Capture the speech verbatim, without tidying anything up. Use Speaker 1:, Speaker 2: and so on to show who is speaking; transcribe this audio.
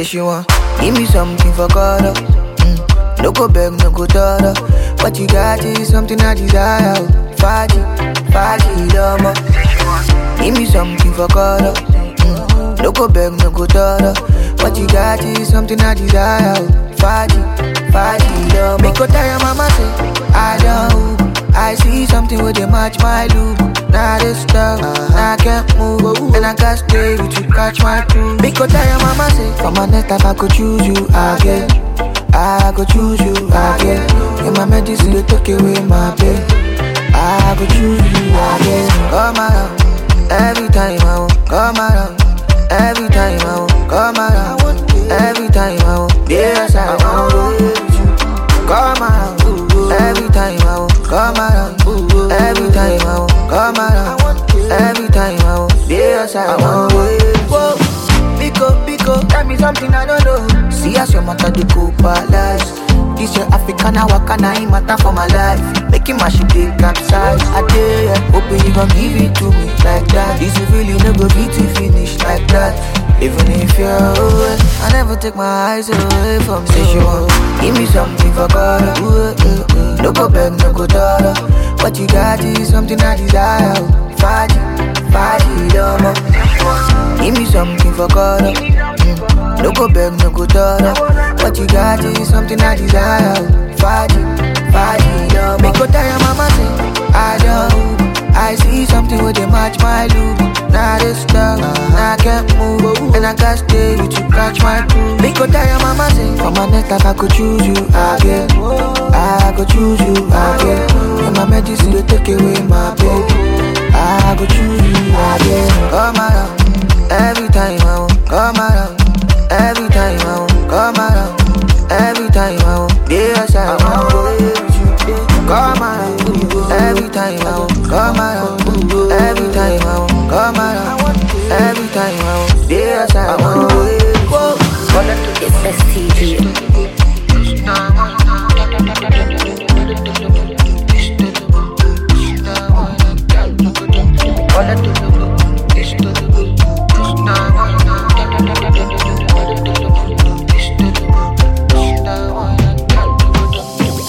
Speaker 1: she want give me something for God. Mm. No go beg, no go dollar. What you got is something I desire. Faji, Faji, lomo. Give me something for God. Mm. No go beg, no go dollar. What you got is something I desire. Faji, Faji, lomo. Make go tell your mama say I don't. I see something with they match my look. Now this stuff, uh-huh. Now I can't move, and I can't stay with you, catch my crew. Because tell your mama say, for my next life I could choose you again. I could choose you again. In my medicine they take away my pain. I could choose you again. Come around, every time I want. Come around, every time I want. Come around, every time I want. Yes I want. Come around, every time I want. Come around, every time I want. Come around, every time I want. Yes I want. Whoa, Biko, Biko, tell me something I don't know. See as your matter the go palace. This your African, I walk and I matter for my life. Making my shit big capsize. I dare ya, hoping you gon' give it to me like that. This you really no go be to finish like that. Even if you're away, I never take my eyes away from you. Say she want give me something for God. No go beg, no go dollar. What you got is something I desire. Faji, Faji, lomo. Give me something for God. Mm. No go beg, no go dollar. What you got is something I desire. Faji, Faji, lomo. Make go tell your mama say I don't. I see something with they match my look. Now this stuff, uh-huh. Now I can't move, and I can't stay with you, catch my crew. Make go tell your mama say, for my next life I could choose you again. I could choose you again. In my medicine they take away my pain.